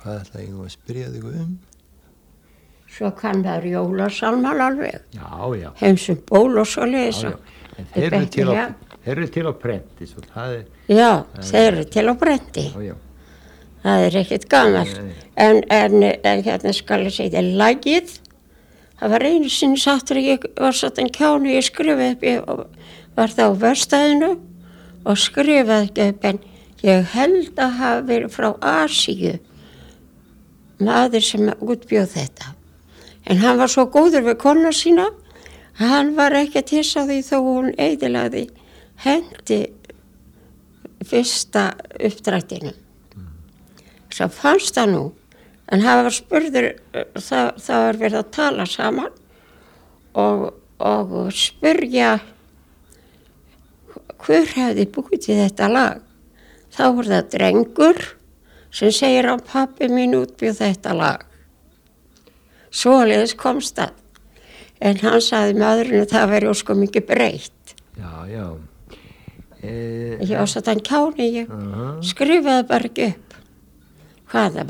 hvað ætla ég að spyrja þig Svo kann maður jólasálman alveg. Já. Heimsum ból og svo leiðis. En þeir eru til á prenti, svo það Já, þeir eru til á prenti. Já. Það er ekkert gamalt. En hérna skal ég segja þér lagið. Það var einu sinni sattur ég var sattan kjánu, ég skrifaði upp, ég var þá á verkstæðinu og skrifaði upp, en ég held að hafa verið frá Asíu, maður sem útbjóð þetta. En hann var svo góður við konu sína, hann var ekki að tissa því þó hún eyðilagði hendi fyrsta uppdrættinu. Svo fannst það nú, en hann var spurður, það var verið að tala saman og spurja hver hefði búið til þetta lag. Þá var það drengur sem segir að pabbi mín útbjóð þetta lag. Svoleiðis komst það. En hann sagði maðurinn að það væri óskum mikið breytt. Já. Ég var sattan kjáni, ég skrifaði bara ekki upp hvað það